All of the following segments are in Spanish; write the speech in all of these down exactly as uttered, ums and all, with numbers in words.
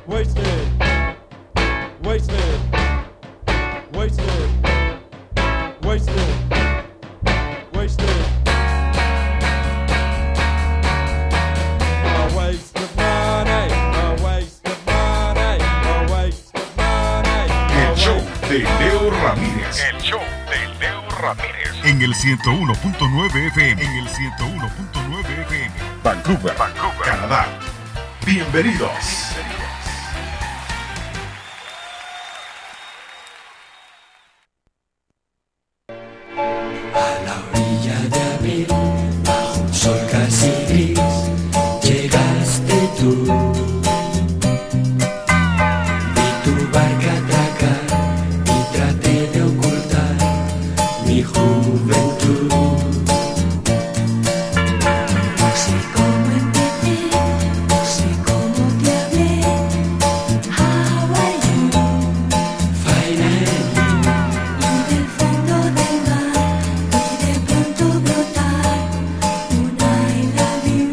wasted, wasted, wasted, wasted, wasted. A waste of money, a waste of money, a waste of money. El show de Leo Ramírez. El show de Leo Ramírez. En el ciento uno punto nueve F M. En el ciento uno punto nueve F M. Vancouver, Vancouver, Canadá. Bienvenidos. A la orilla de abril, bajo un sol casi gris, llegaste tú. Vi tu barca atracar y traté de ocultar mi juventud. No sé cómo empecé, no sé cómo te hablé. How are you? Finally, Y del fondo del mar vi de pronto brotar un I love you.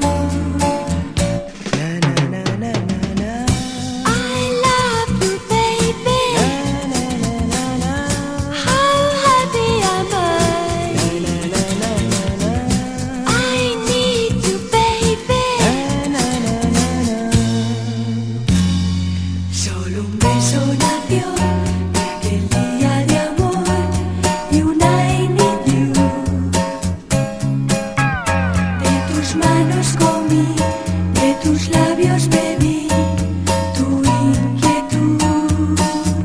na na na na na na. I love you, baby. Na na na na na. How happy am I? Na na na na na. I need you, baby. Na na na na na. Solo un beso nació de aquel día de amor y un I need you. De tus manos comí, de tus labios bebí tu inquietud.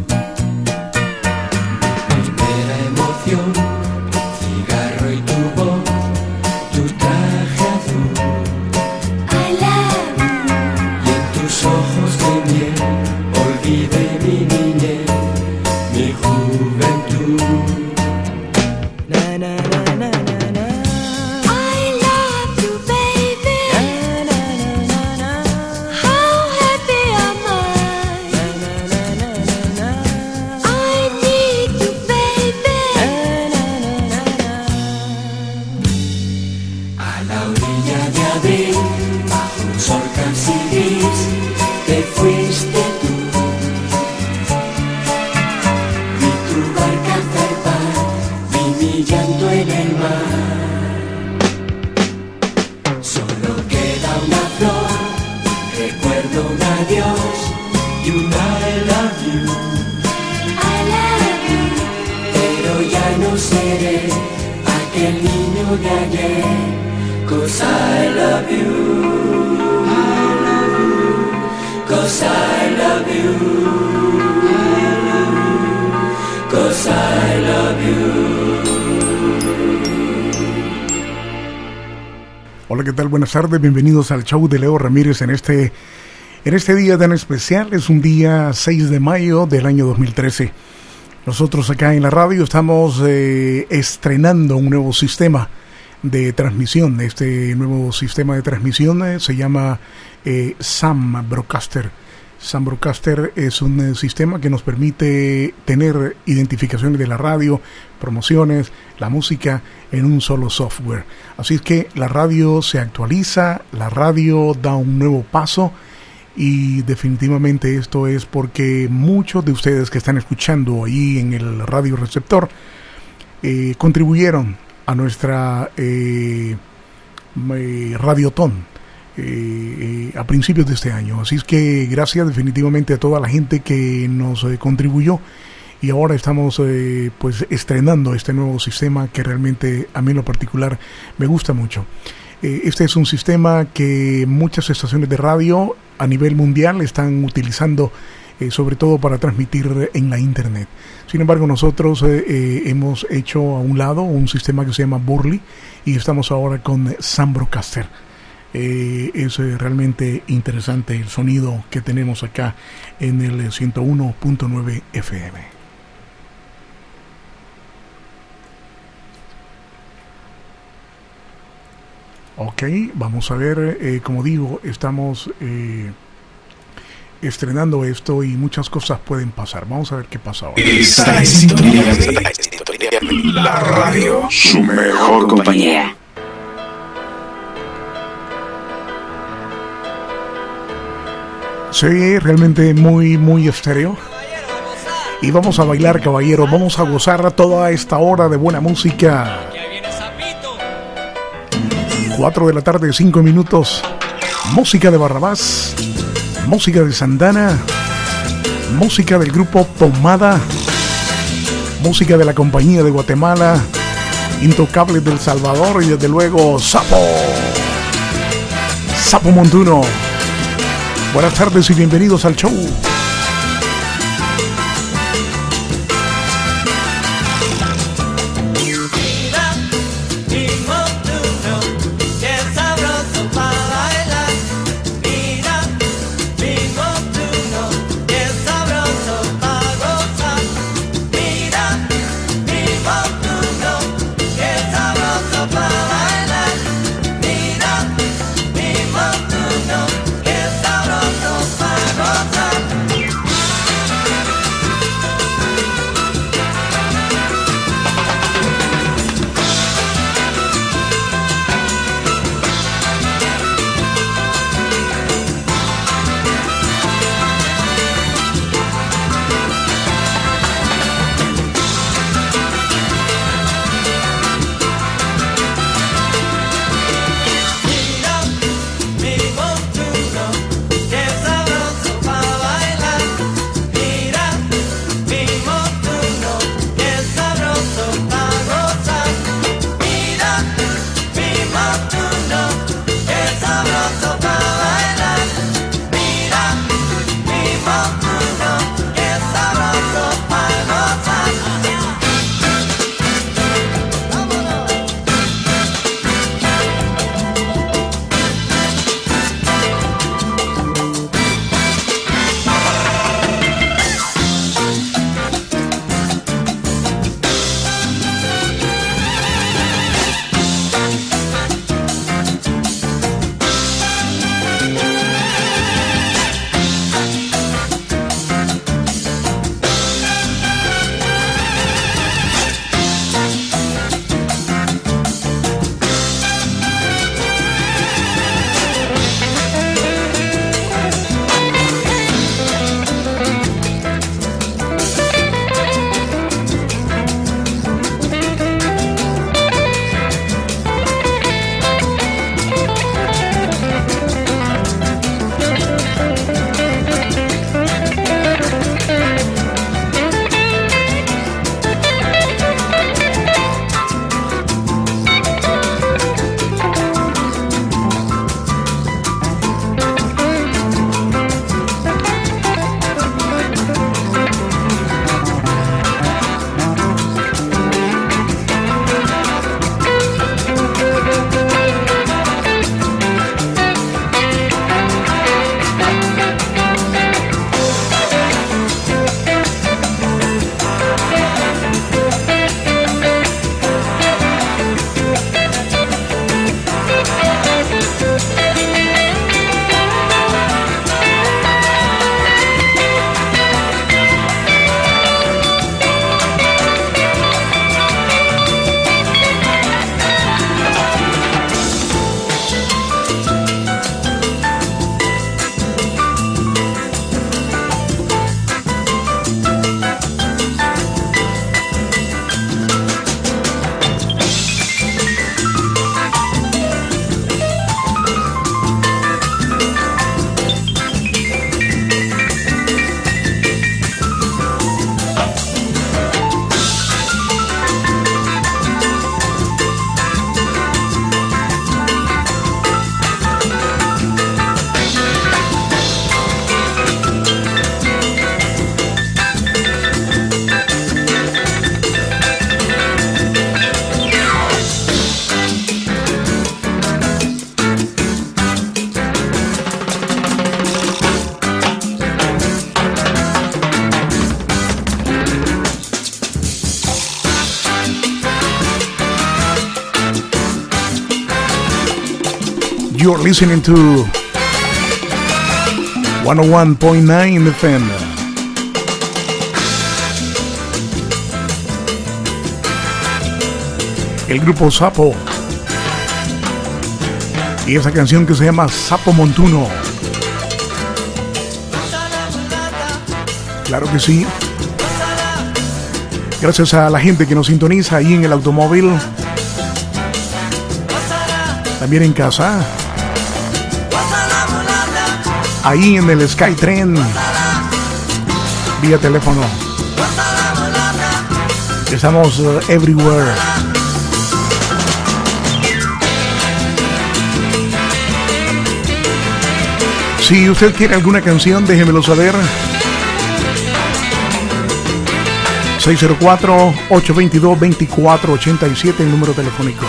Primera emoción, un cigarro y tu voz, tu traje azul. I love you. Y en tus ojos de miel olvidé mi niñez, mi juventud. Na na na na na na. I love you, baby. Na na na na na. How happy am I? Na na na na na. I need you, baby. Na na na na na. A la orilla de abril, bajo un sol casi gris, te fuiste tú. Vi tu barca zarpar, vi mi llanto en el mar. Solo queda una flor, recuerdo un adiós y un I love you. I love you. Pero ya no seré aquel niño de ayer. 'Cause I love you, I love you, 'cause I love you, I love you, 'cause I love you. Hola, ¿qué tal? Buenas tardes, bienvenidos al show de Leo Ramírez en este, en este día tan especial. Es un día seis de mayo del año dos mil trece. Nosotros acá en la radio estamos eh, estrenando un nuevo sistema de transmisión. Este nuevo sistema de transmisión eh, se llama eh, Sam Broadcaster. Sam Broadcaster es un eh, sistema que nos permite tener identificaciones de la radio, promociones, la música en un solo software. Así es que la radio se actualiza, la radio da un nuevo paso y definitivamente esto es porque muchos de ustedes que están escuchando ahí en el radio receptor eh, contribuyeron a nuestra eh, eh, Radiotón eh, eh, a principios de este año. Así es que gracias definitivamente a toda la gente que nos eh, contribuyó y ahora estamos eh, pues estrenando este nuevo sistema que realmente a mí en lo particular me gusta mucho. Eh, este es un sistema que muchas estaciones de radio a nivel mundial están utilizando Eh, sobre todo para transmitir en la internet. Sin embargo, nosotros eh, eh, hemos hecho a un lado un sistema que se llama Burley y estamos ahora con Sam Broadcaster. Eh, es eh, realmente interesante el sonido que tenemos acá en el ciento uno punto nueve F M. Ok, vamos a ver, eh, como digo, estamos eh, estrenando esto y muchas cosas pueden pasar. Vamos a ver qué pasa ahora. Está en sintonía de la radio, su mejor compañía. Sí, realmente muy, muy estéreo. Y vamos a bailar, caballero. Vamos a gozar toda esta hora de buena música. cuatro de la tarde, cinco minutos. Música de Barrabás. Música de Santana. Música del grupo Pomada. Música de la Compañía de Guatemala. Intocables del Salvador. Y desde luego, Sapo. Sapo Montuno. Buenas tardes y bienvenidos al show. You're listening to one oh one point nine F M. El grupo Sapo. Y esa canción que se llama Sapo Montuno. Claro que sí. Gracias a la gente que nos sintoniza ahí en el automóvil, también en casa, ahí en el Skytrain, vía teléfono. Estamos uh, everywhere. Si usted quiere alguna canción, déjemelo saber. seis cero cuatro, ocho dos dos, dos cuatro ocho siete, el número telefónico.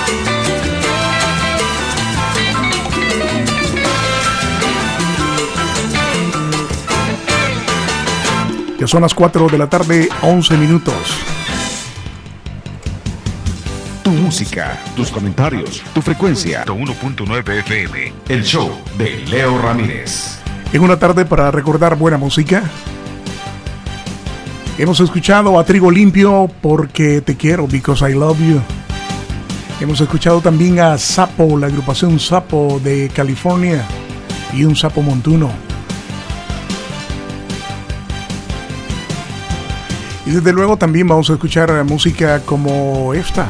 Ya son las cuatro de la tarde, once minutos. Tu música, tus comentarios, tu frecuencia. uno punto nueve F M. El show de Leo Ramírez. En una tarde para recordar buena música. Hemos escuchado a Trigo Limpio, Porque Te Quiero, Because I Love You. Hemos escuchado también a Sapo, la agrupación Sapo de California, y un sapo montuno. Y desde luego también vamos a escuchar música como esta.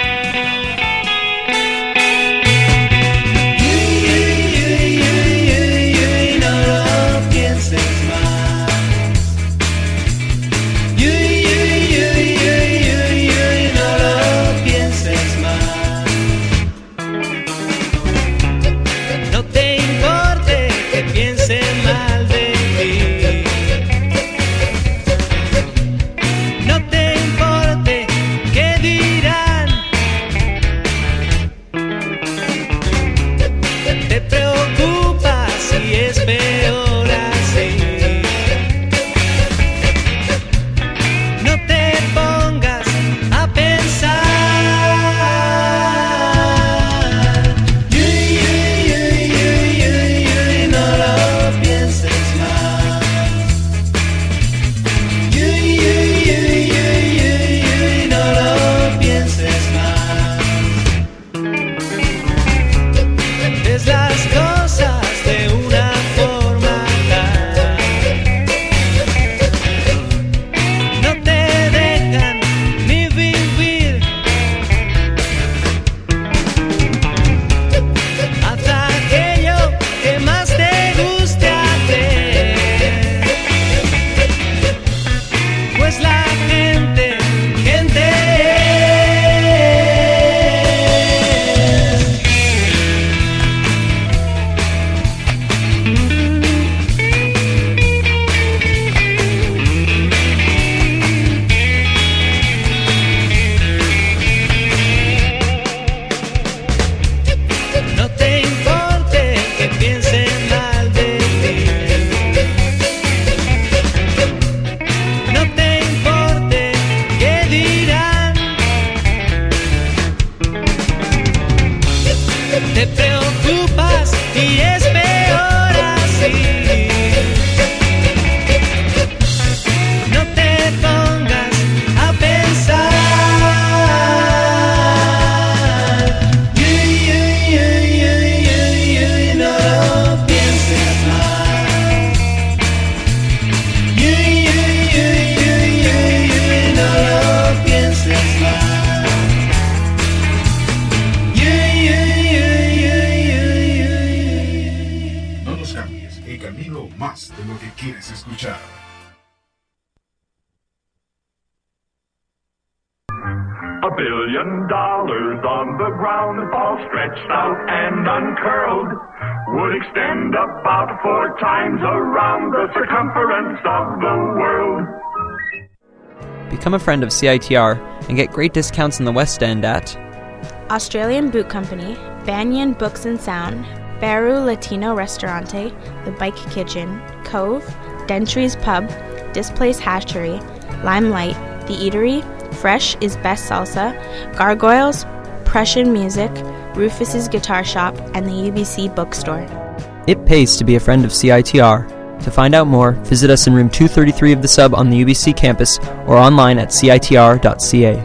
Become a friend of C I T R and get great discounts in the West End at Australian Boot Company, Banyan Books and Sound, Baru Latino Restaurante, The Bike Kitchen, Cove, Dentry's Pub, Displace Hatchery, Limelight, The Eatery, Fresh is Best Salsa, Gargoyles, Prussian Music, Rufus's Guitar Shop, and the U B C Bookstore. It pays to be a friend of C I T R. To find out more, visit us in room two thirty-three of the Sub on the U B C campus or online at C I T R dot C A.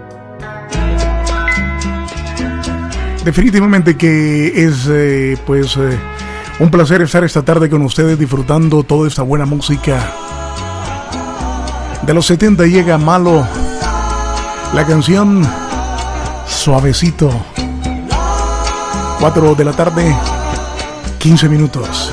Definitivamente que es eh, pues eh, un placer estar esta tarde con ustedes disfrutando toda esta buena música. De los setenta llega Malo, la canción Suavecito. cuatro de la tarde, quince minutos.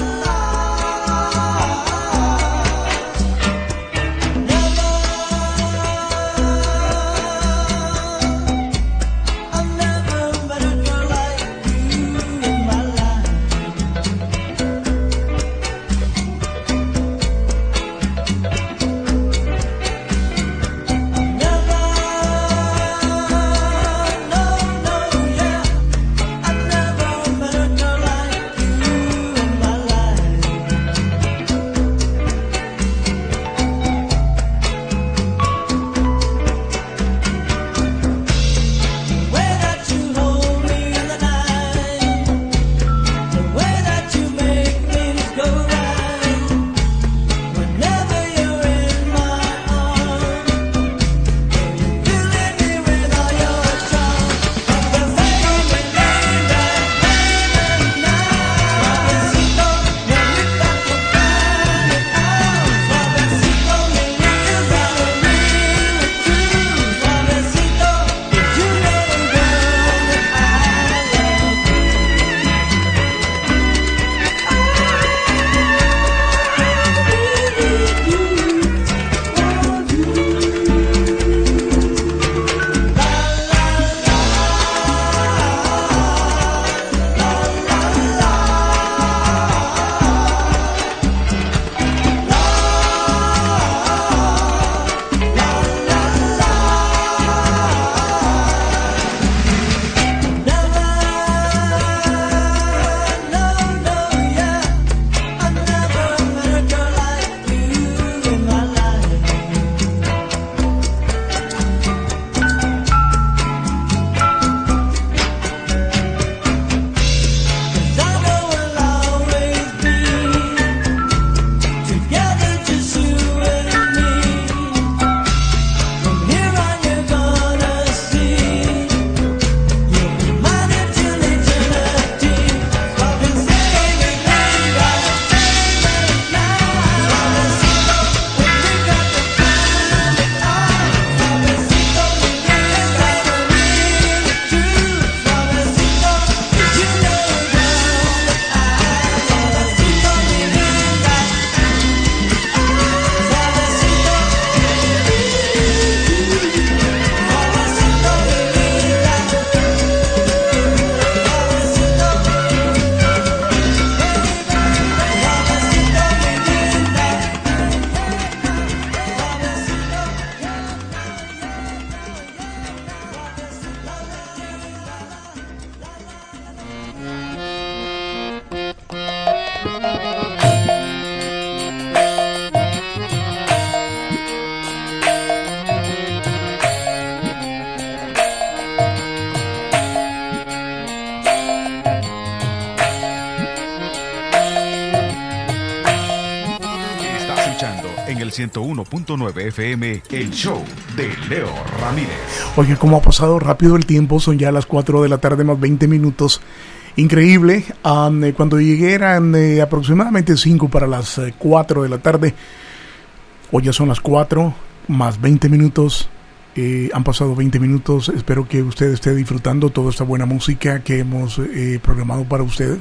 En el ciento uno punto nueve F M, el show de Leo Ramírez. Oye, cómo ha pasado rápido el tiempo, son ya las cuatro de la tarde más veinte minutos. Increíble, um, eh, cuando llegué eran eh, aproximadamente cinco para las eh, cuatro de la tarde. Hoy ya son las cuatro más veinte minutos. Eh, han pasado veinte minutos, espero que usted esté disfrutando toda esta buena música que hemos eh, programado para ustedes.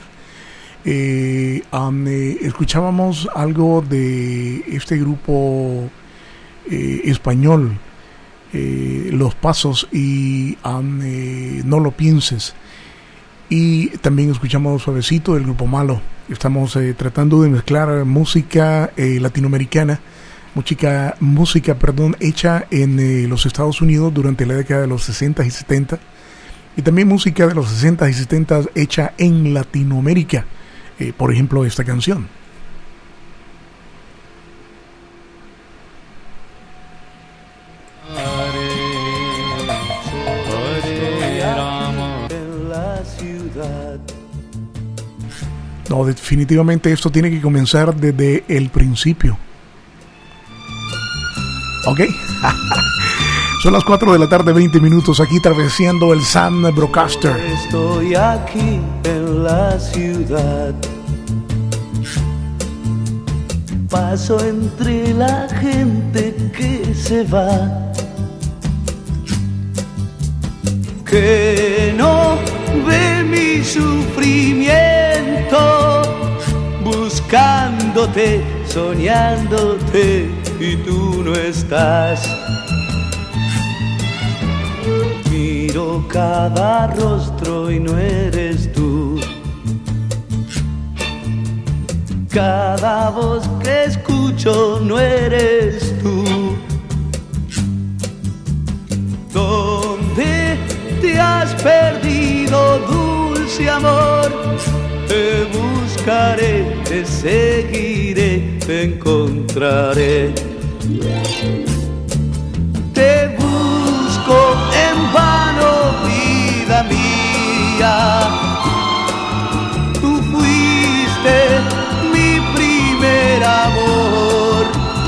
Eh, um, eh, escuchábamos algo de este grupo eh, español, eh, Los Pasos y um, eh, No Lo Pienses, y también escuchamos Suavecito del grupo Malo. Estamos eh, tratando de mezclar música eh, latinoamericana, música, música perdón, hecha en eh, los Estados Unidos durante la década de los sesenta y setenta, y también música de los sesenta y setenta hecha en Latinoamérica. Eh, por ejemplo, esta canción. No, definitivamente esto tiene que comenzar desde el principio. ¿Ok? Son las cuatro de la tarde, veinte minutos, aquí traveseando el Sam Broadcaster. Estoy aquí en la ciudad. paso entre la gente que se va, que no ve mi sufrimiento, buscándote, soñándote y tú no estás. Miro cada rostro y no eres tú, cada voz que escucho no eres tú. ¿Dónde te has perdido, dulce amor? Te buscaré, te seguiré, te encontraré. Te busco en vano, vida mía. Tú fuiste mi primer amor.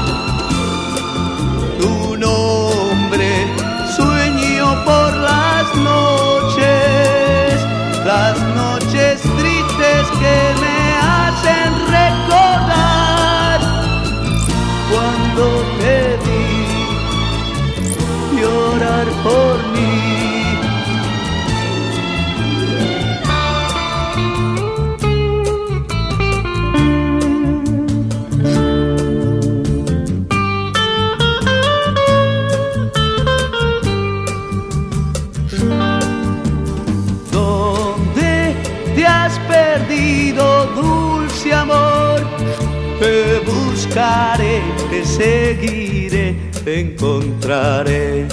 Tu nombre sueño por las noches, las noches tristes que me hacen recordar cuando te vi llorar por mí. ¿Dónde te has perdido, dulce amor? Te buscaré, te seguiré, te encontraré.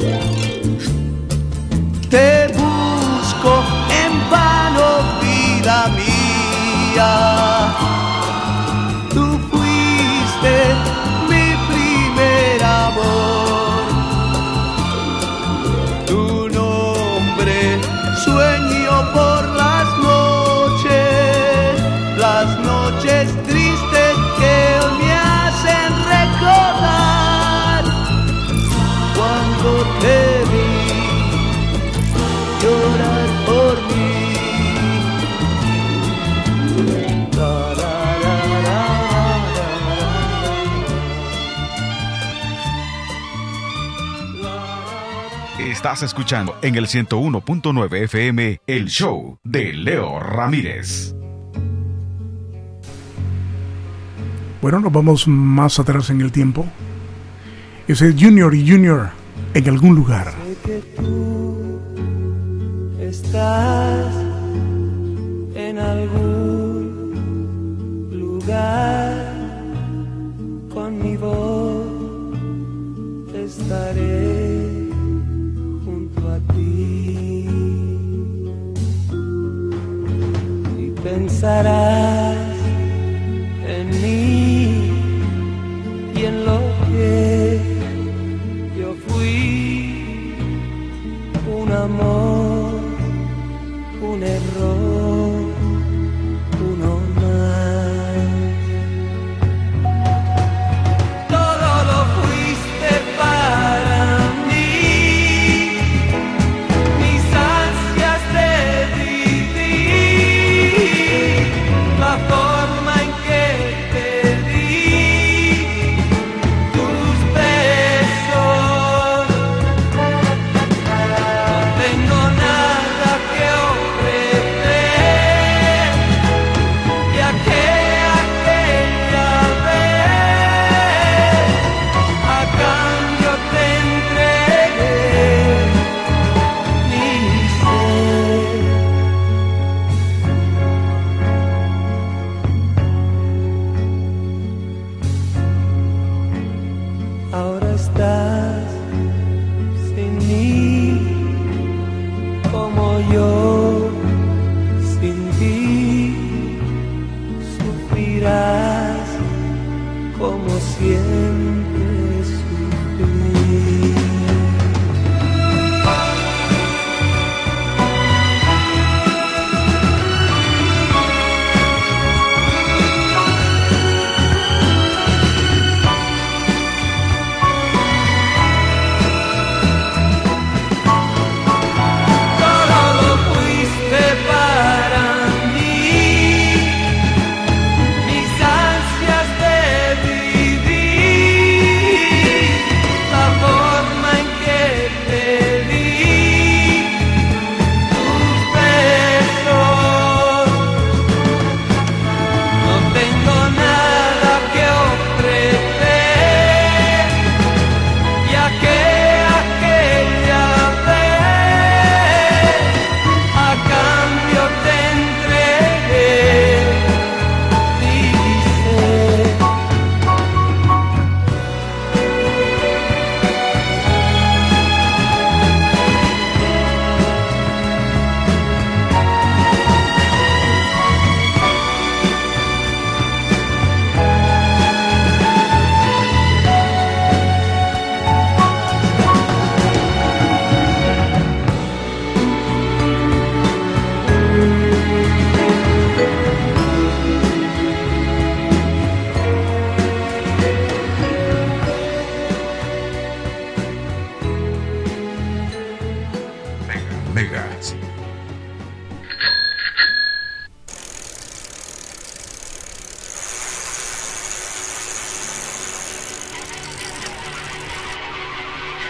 Te busco en vano, vida mía. Tú fuiste mi primer amor. Tu nombre sueño por las noches, las noches tristes que me hacen recordar cuando te vi llorar por mí. La, la, la, la, Estás escuchando en el ciento uno punto nueve F M el show de Leo Ramírez. Bueno, nos vamos más atrás en el tiempo. Ese Junior y Junior en algún lugar. Sé que tú estás en algún lugar, con mi voz estaré junto a ti y pensarás en mí y en lo que yo fui, un amor, un error, uno más. Todo lo fuiste para mí, mis ansias de vivir, la forma en que te di tus besos. No tengo nada que ofrecer, ya que aquella vez a cambio te entregué mi ser. Ahora estás sin mí, como yo sin ti, sufrirás como siempre sufrí. Todo lo fuiste para mí, mis ansias de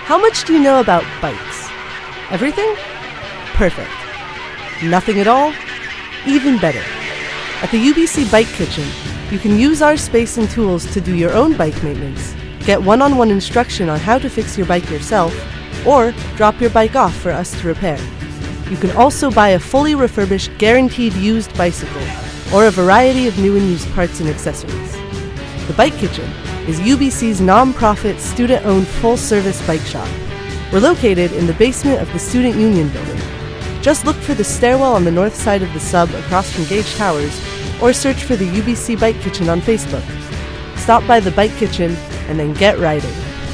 How much do you know about bikes? Everything? Perfect. Nothing at all? Even better. At the U B C Bike Kitchen, you can use our space and tools to do your own bike maintenance, get one-on-one instruction on how to fix your bike yourself, or drop your bike off for us to repair. You can also buy a fully refurbished, guaranteed used bicycle, or a variety of new and used parts and accessories. The Bike Kitchen is U B C's non-profit, student-owned, full-service bike shop. We're located in the basement of the Student Union building. Just look for the stairwell on the north side of the sub across from Gage Towers, or search for the U B C Bike Kitchen on Facebook. Stop by the Bike Kitchen and then get riding.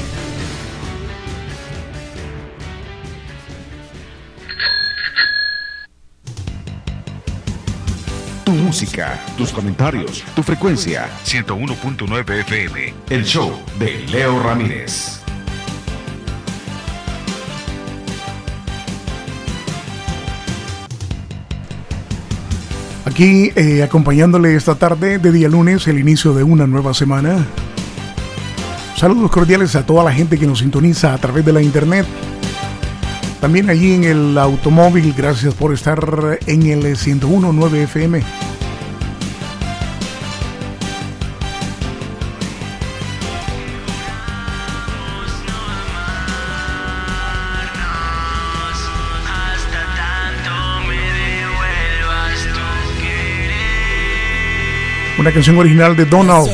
Tu música, tus comentarios, tu frecuencia, ciento uno punto nueve F M, el show de Leo Ramírez. Aquí eh, acompañándole esta tarde de día lunes, el inicio de una nueva semana. Saludos cordiales a toda la gente que nos sintoniza a través de la internet. También allí en el automóvil, gracias por estar en el ciento uno punto nueve F M. Una canción original de Donald.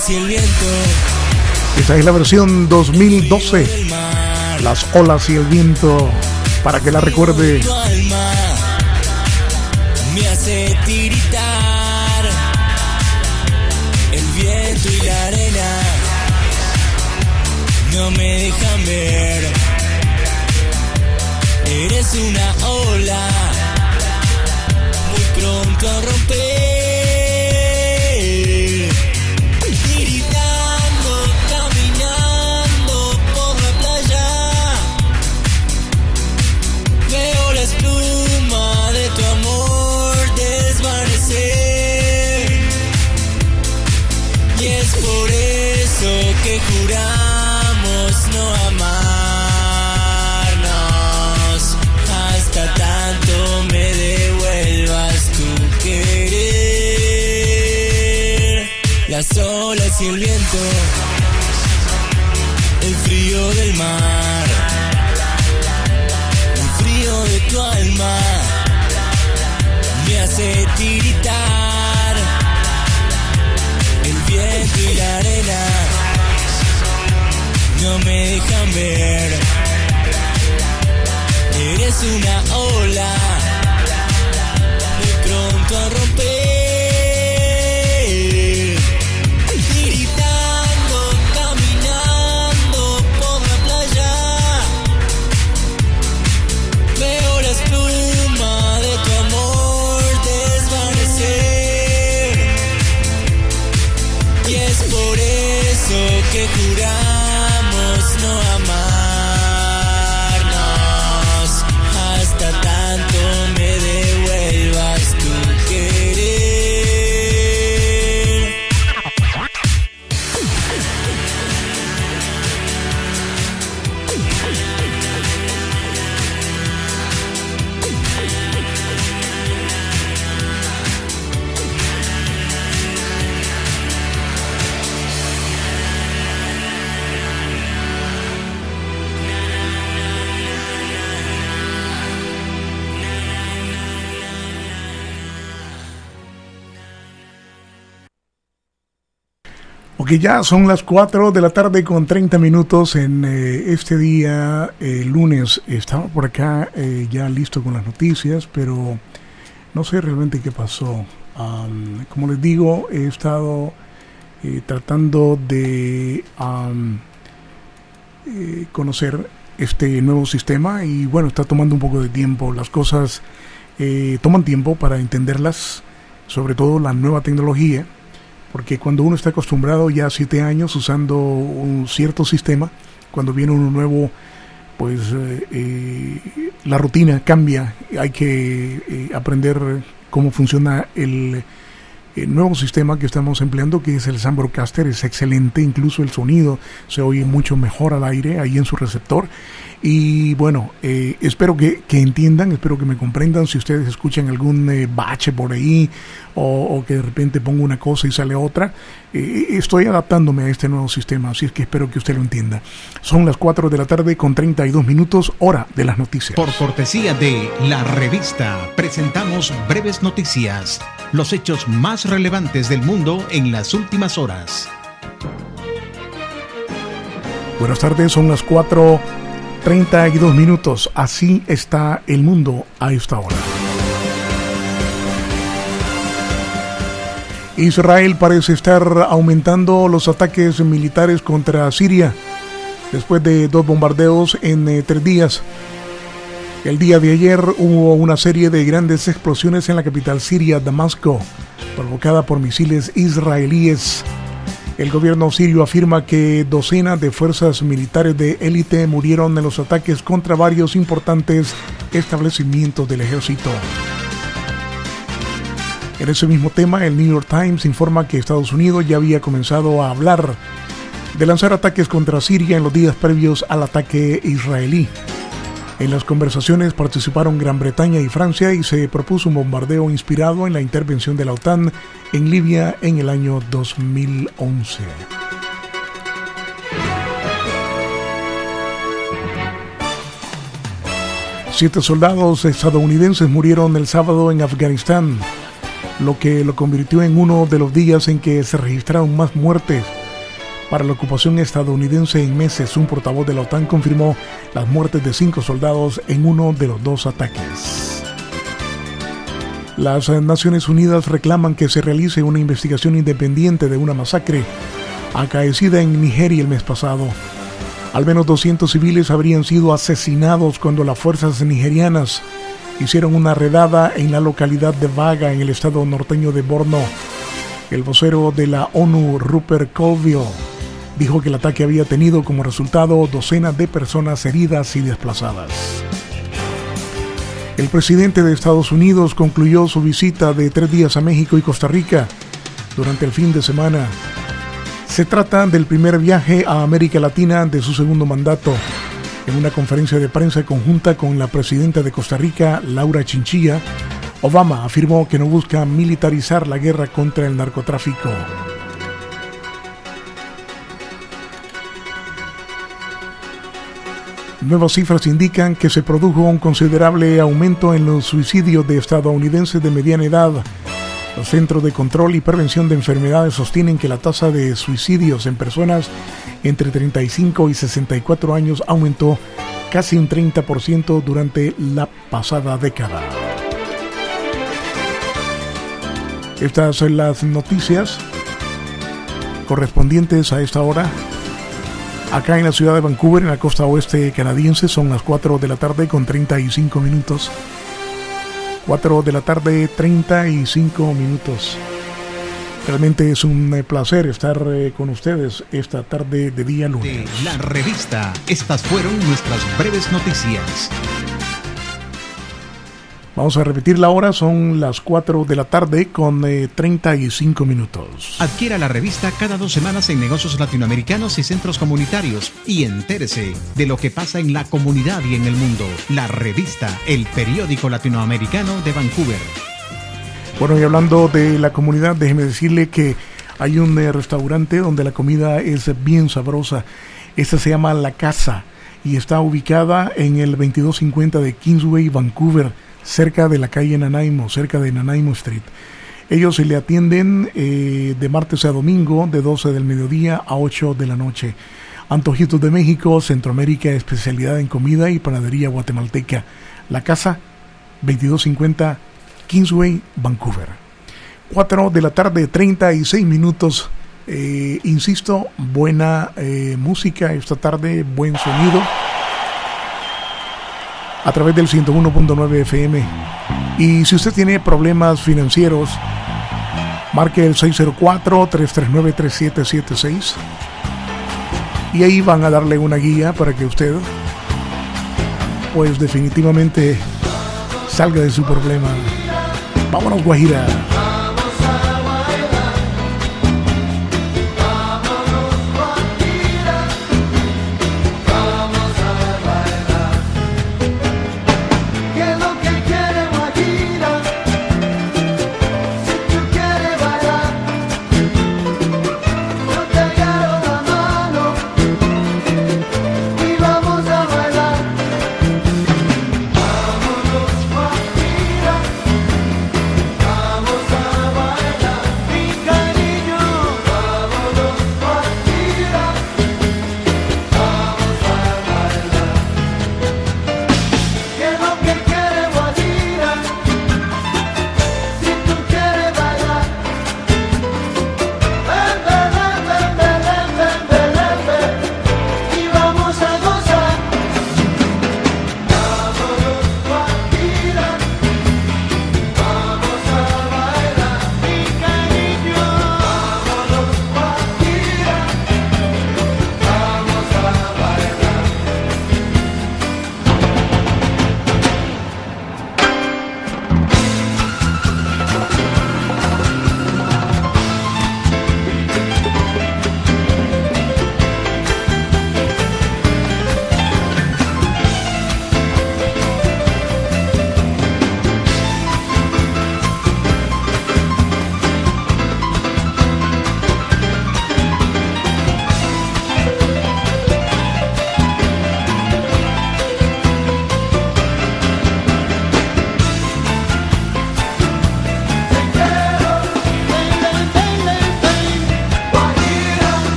Esta es la versión dos mil doce. Las olas y el viento, para que la recuerde. Tu alma me hace tiritar, el viento y la arena no me dejan ver. Eres una ola muy pronto a romper. Que juramos no amarnos hasta tanto me devuelvas tu querer. Las olas y el viento, el frío del mar, el frío de tu alma me hace tiritar, el viento y la arena no me dejan ver. Eres una ola muy pronto a romper. Gritando, caminando por la playa, veo la espuma de tu amor desvanecer. Y es por eso que juramos no amarnos hasta tanto me devuelvas tu querer. Ok, ya son las cuatro de la tarde con treinta minutos en eh, este día, eh, lunes. Estaba por acá eh, ya listo con las noticias, pero no sé realmente qué pasó. Um, como les digo, he estado eh, tratando de um, eh, conocer este nuevo sistema y bueno, está tomando un poco de tiempo. Las cosas eh, toman tiempo para entenderlas, sobre todo la nueva tecnología. Porque cuando uno está acostumbrado ya a siete años usando un cierto sistema, cuando viene uno nuevo, pues eh, eh, la rutina cambia. Hay que eh, aprender cómo funciona el, el nuevo sistema que estamos empleando, que es el Soundbroadcaster, es excelente, incluso el sonido se oye mucho mejor al aire ahí en su receptor. Y bueno, eh, espero que, que entiendan, espero que me comprendan si ustedes escuchan algún eh, bache por ahí o, o que de repente pongo una cosa y sale otra. Eh, estoy adaptándome a este nuevo sistema, así es que espero que usted lo entienda. Son las cuatro de la tarde con treinta y dos minutos, hora de las noticias. Por cortesía de La Revista, presentamos breves noticias, los hechos más relevantes del mundo en las últimas horas. Buenas tardes, son las cuatro treinta y dos minutos. Así está el mundo a esta hora. Israel parece estar aumentando los ataques militares contra Siria después de dos bombardeos en eh, tres días. El día de ayer hubo una serie de grandes explosiones en la capital siria, Damasco, provocada por misiles israelíes. El gobierno sirio afirma que docenas de fuerzas militares de élite murieron en los ataques contra varios importantes establecimientos del ejército. En ese mismo tema, el New York Times informa que Estados Unidos ya había comenzado a hablar de lanzar ataques contra Siria en los días previos al ataque israelí. En las conversaciones participaron Gran Bretaña y Francia y se propuso un bombardeo inspirado en la intervención de la OTAN en Libia en el año dos mil once. Siete soldados estadounidenses murieron el sábado en Afganistán, lo que lo convirtió en uno de los días en que se registraron más muertes para la ocupación estadounidense en meses. Un portavoz de la OTAN confirmó las muertes de cinco soldados en uno de los dos ataques. Las Naciones Unidas reclaman que se realice una investigación independiente de una masacre acaecida en Nigeria el mes pasado. Al menos doscientos civiles habrían sido asesinados cuando las fuerzas nigerianas hicieron una redada en la localidad de Baga, en el estado norteño de Borno. El vocero de la ONU, Rupert Colville, dijo que el ataque había tenido como resultado docenas de personas heridas y desplazadas. El presidente de Estados Unidos concluyó su visita de tres días a México y Costa Rica durante el fin de semana. Se trata del primer viaje a América Latina de su segundo mandato. En una conferencia de prensa conjunta con la presidenta de Costa Rica, Laura Chinchilla, Obama afirmó que no busca militarizar la guerra contra el narcotráfico. Nuevas cifras indican que se produjo un considerable aumento en los suicidios de estadounidenses de mediana edad. Los Centros de Control y Prevención de Enfermedades sostienen que la tasa de suicidios en personas entre treinta y cinco y sesenta y cuatro años aumentó casi un treinta por ciento durante la pasada década. Estas son las noticias correspondientes a esta hora. Acá en la ciudad de Vancouver, en la costa oeste canadiense, son las cuatro de la tarde con treinta y cinco minutos. cuatro de la tarde, treinta y cinco minutos. Realmente es un placer estar eh, con ustedes esta tarde de día lunes. De La Revista, estas fueron nuestras breves noticias. Vamos a repetir la hora, son las cuatro de la tarde con eh, treinta y cinco minutos. Adquiera la revista cada dos semanas en negocios latinoamericanos y centros comunitarios y entérese de lo que pasa en la comunidad y en el mundo. La Revista, el periódico latinoamericano de Vancouver. Bueno, y hablando de la comunidad, déjeme decirle que hay un eh, restaurante donde la comida es bien sabrosa. Este se llama La Casa y está ubicada en el veintidós cincuenta de Kingsway, Vancouver, cerca de la calle Nanaimo, cerca de Nanaimo Street. Ellos se le atienden eh, de martes a domingo, de doce del mediodía a ocho de la noche. Antojitos de México, Centroamérica, especialidad en comida y panadería guatemalteca. La Casa, veintidós cincuenta Kingsway, Vancouver. cuatro de la tarde, treinta y seis minutos. Eh, insisto, buena eh, música esta tarde, buen sonido. A través del ciento uno punto nueve F M. Y si usted tiene problemas financieros, marque el seis cero cuatro, tres tres nueve, tres siete siete seis y ahí van a darle una guía para que usted pues definitivamente salga de su problema. Vámonos, Guajira. Vamos a Guajira.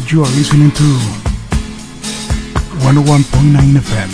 You are listening to one oh one point nine F M.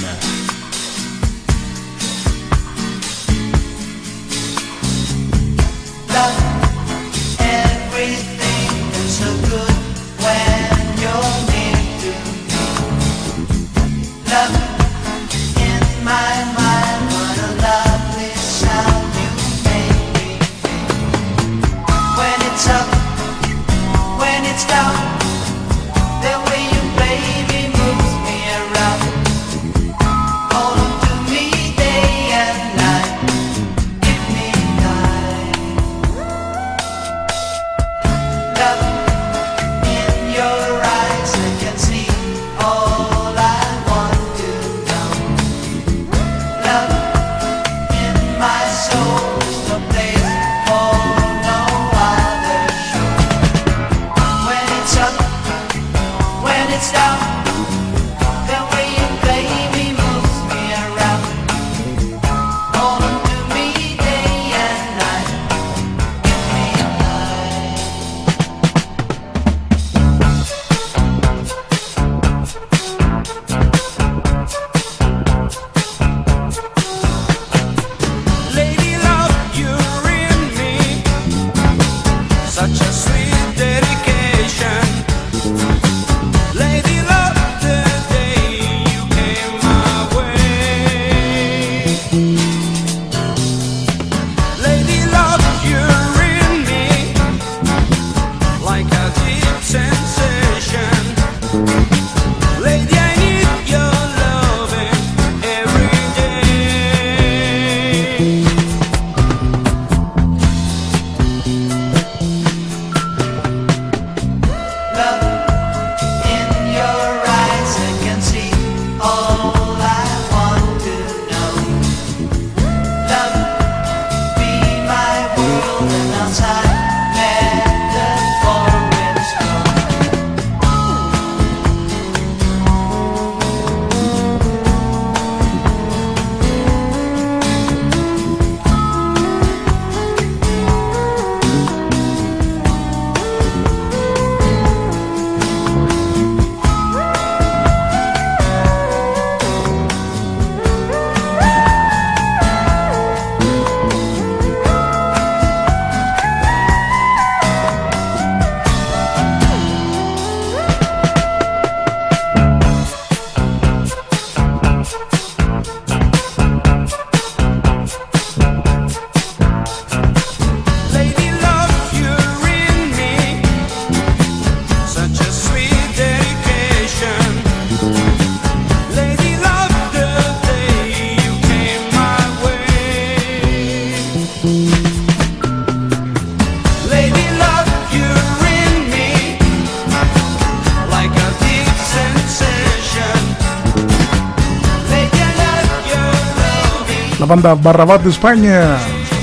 La banda Barrabás de España,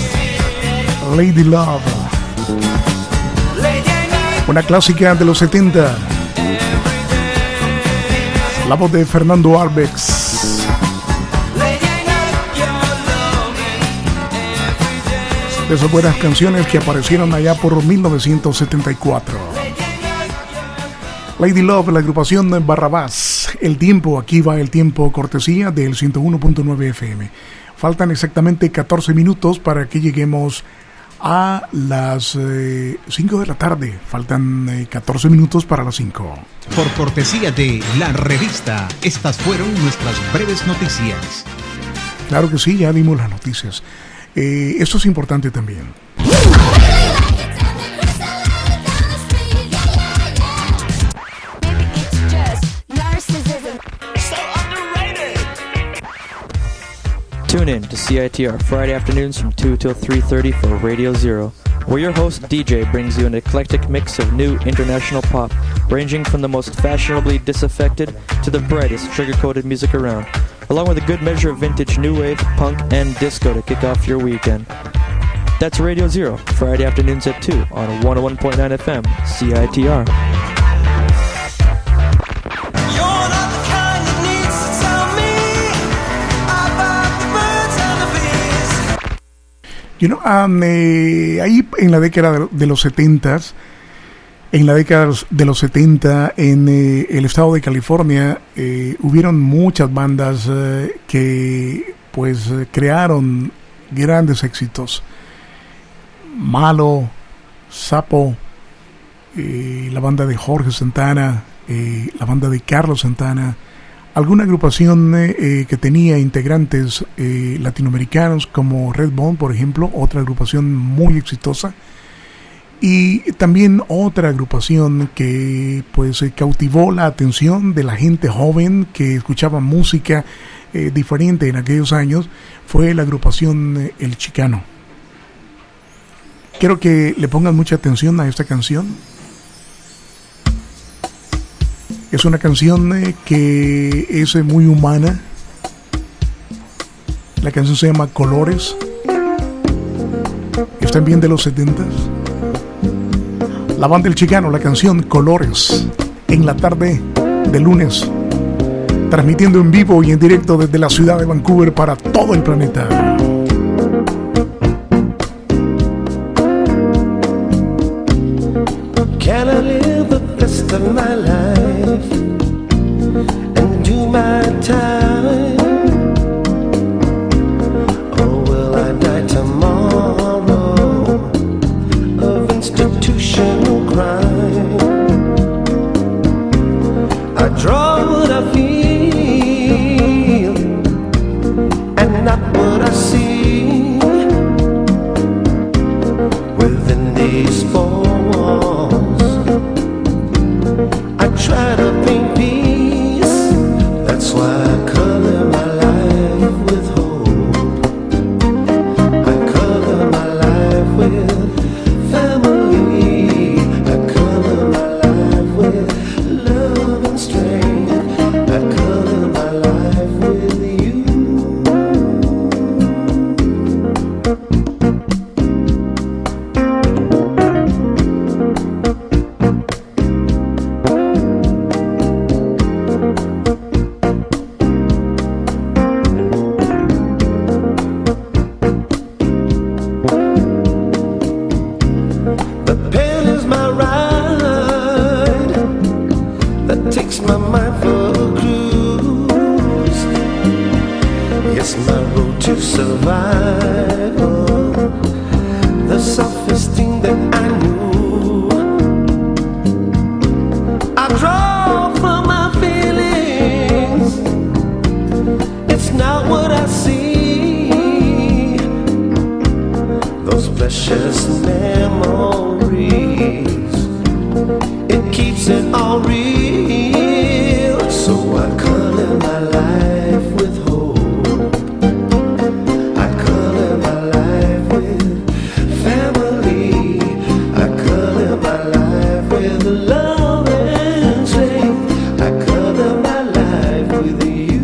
Lady Love, una clásica de los setenta, la voz de Fernando Arbex. De esas buenas canciones que aparecieron allá por mil novecientos setenta y cuatro. Lady Love, la agrupación de Barrabás. El tiempo, aquí va el tiempo, cortesía del ciento uno punto nueve F M. Faltan exactamente catorce minutos para que lleguemos a las eh, cinco de la tarde. Faltan eh, catorce minutos para las cinco. Por cortesía de La Revista, estas fueron nuestras breves noticias. Claro que sí, ya dimos las noticias. Eh, esto es importante también. Tune in to C I T R Friday afternoons from two till three thirty for Radio Zero, where your host D J brings you an eclectic mix of new international pop, ranging from the most fashionably disaffected to the brightest sugar-coated music around, along with a good measure of vintage new wave, punk, and disco to kick off your weekend. That's Radio Zero, Friday afternoons at two on one oh one point nine F M, C I T R. You know, um, eh, ahí en la década de, de los setentas, En la década de los setenta, en eh, el estado de California, eh, hubieron muchas bandas eh, que pues eh, crearon grandes éxitos. Malo, Sapo, eh, la banda de Jorge Santana, eh, la banda de Carlos Santana, alguna agrupación eh, eh, que tenía integrantes eh, latinoamericanos como Redbone, por ejemplo, otra agrupación muy exitosa. Y también otra agrupación que pues eh, cautivó la atención de la gente joven que escuchaba música eh, diferente en aquellos años fue la agrupación eh, El Chicano. Quiero que le pongan mucha atención a esta canción. Es una canción eh, que es eh, muy humana. La canción se llama Colores. Es también de los setentas. La banda El Chicano, la canción Colores, en la tarde de lunes, transmitiendo en vivo y en directo desde la ciudad de Vancouver para todo el planeta. Can I live the best of my life and do my time? Or will I die tomorrow of institutional crime? I draw what I feel and not what I see within these four walls. I try to paint peace, that's why I color my life with hope. I color my life with family. I color my life with love and strength. I color my life with you. The pen is my ride that takes my mind for a cruise. Yes, my road to survival, the softest thing that I knew. I draw from my feelings, it's not what I see. Those precious memories, it keeps it all real. So I color my life with hope. I color my life with family. I color my life with love and strength. I color my life with you.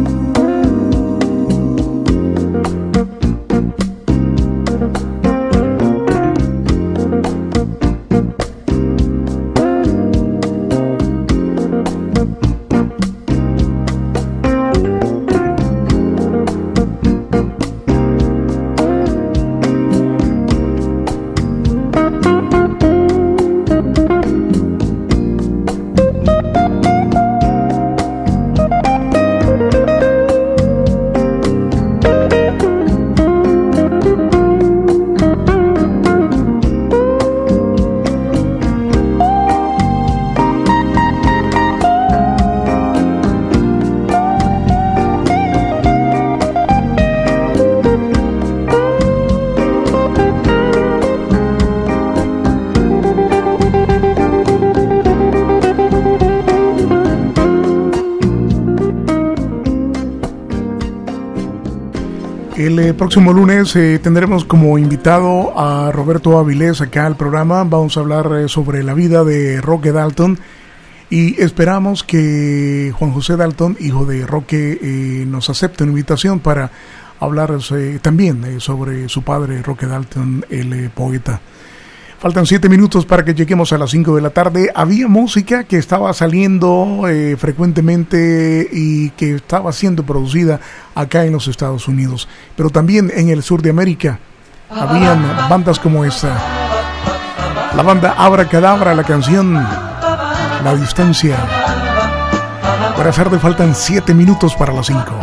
El eh, próximo lunes eh, tendremos como invitado a Roberto Avilés acá al programa. Vamos a hablar eh, sobre la vida de Roque Dalton y esperamos que Juan José Dalton, hijo de Roque, eh, nos acepte una invitación para hablar eh, también eh, sobre su padre Roque Dalton, el eh, poeta. Faltan siete minutos para que lleguemos a las cinco de la tarde. Había música que estaba saliendo eh, frecuentemente y que estaba siendo producida acá en los Estados Unidos. Pero también en el sur de América habían bandas como esta. La banda Abracadabra, la canción La Distancia. Para hacer de faltan siete minutos para las cinco.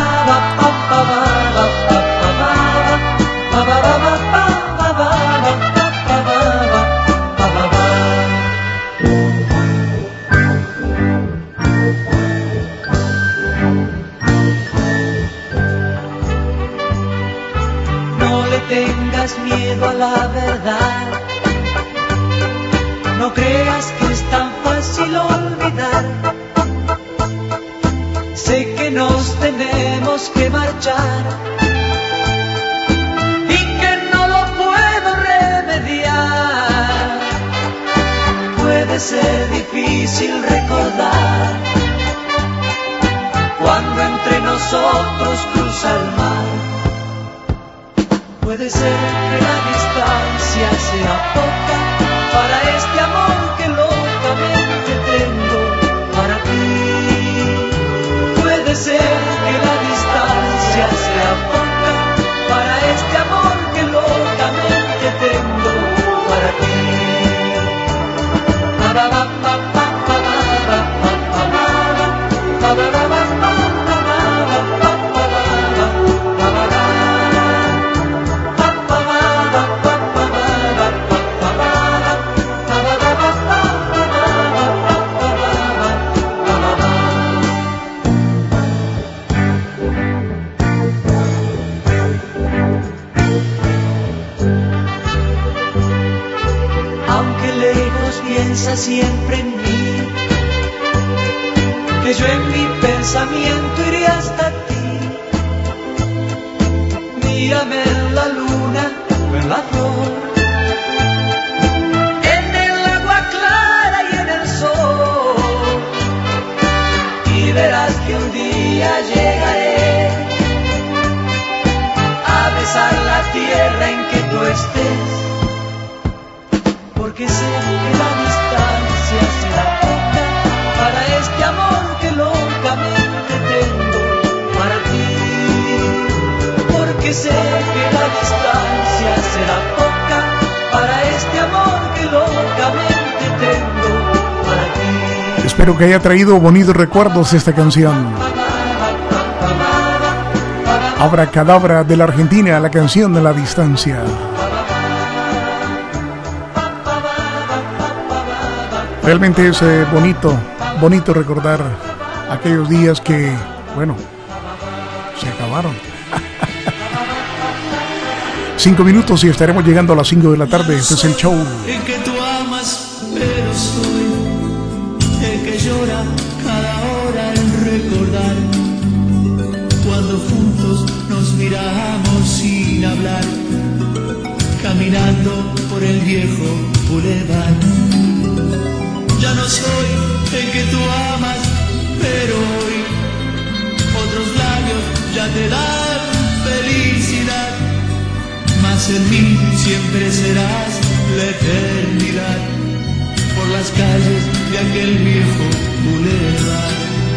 No le tengas miedo a la verdad. No creas que es tan fácil olvidar. Sé que nos tenemos que marchar y que no lo puedo remediar. Puede ser difícil recordar cuando entre nosotros cruza el mar. Puede ser que la distancia sea poca para este amor que locamente tengo para ti. Puede ser que la distancia sea poca para este amor que locamente tengo para ti. Piensa siempre en mí, que yo en mi pensamiento iré hasta ti. Mírame en la luna o en la flor, en el agua clara y en el sol, y verás que un día llegaré a besar la tierra en que tú estés. Porque sé que la distancia será poca para este amor que locamente tengo para ti. Porque sé que la distancia será poca para este amor que locamente tengo para ti. Espero que haya traído bonitos recuerdos esta canción. Abracadabra de la Argentina, la canción de La Distancia. Realmente es eh, bonito, bonito recordar aquellos días que, bueno, se acabaron. Cinco minutos y estaremos llegando a las cinco de la tarde. Este es el show. El que tú amas, pero soy el que llora cada hora en recordar cuando juntos nos miramos sin hablar, caminando por el viejo bulevar. Ya no soy el que tú amas, pero hoy otros labios ya te dan felicidad. Mas en mí siempre serás la eternidad por las calles de aquel viejo bulevar.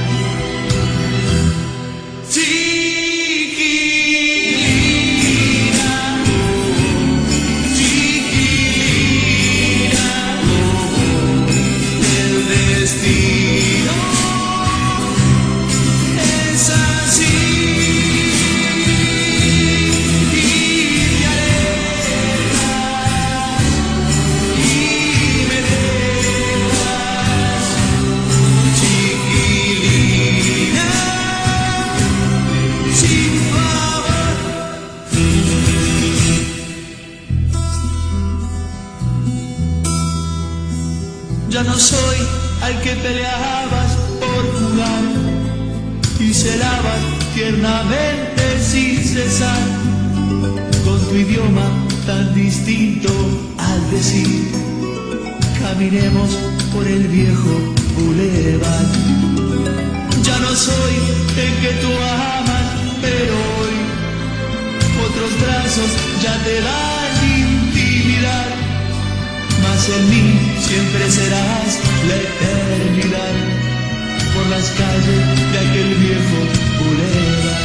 Ya no soy al que peleabas por jugar y celabas tiernamente sin cesar, con tu idioma tan distinto al decir, caminemos por el viejo bulevar. Ya no soy el que tú amas, pero hoy otros brazos ya te dan intimidad. Mas en mí siempre serás la eternidad por las calles de aquel viejo bulevar.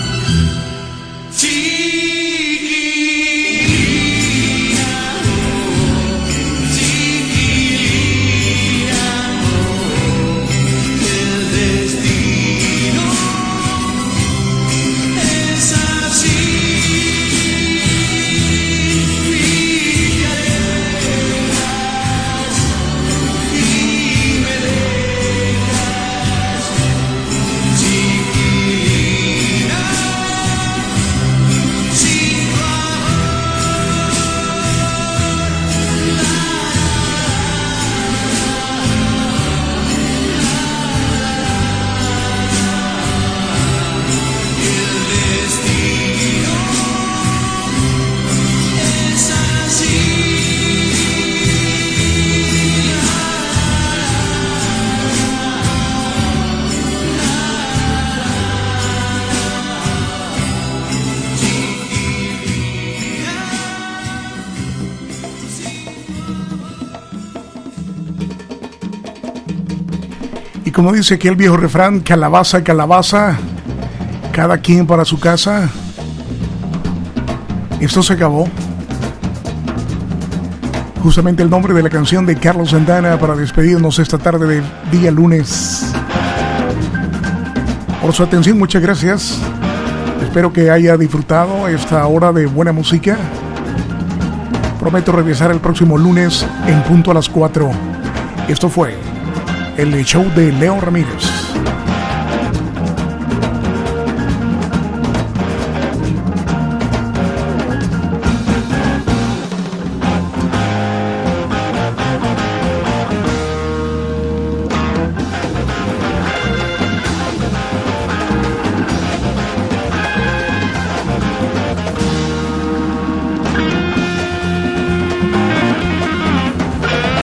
Chiquilina, oh, como dice aquel viejo refrán, calabaza, calabaza, cada quien para su casa. Esto se acabó. Justamente el nombre de la canción de Carlos Santana para despedirnos esta tarde de día lunes. Por su atención, muchas gracias. Espero que haya disfrutado esta hora de buena música. Prometo regresar el próximo lunes en punto a las cuatro. Esto fue el show de Leo Ramírez.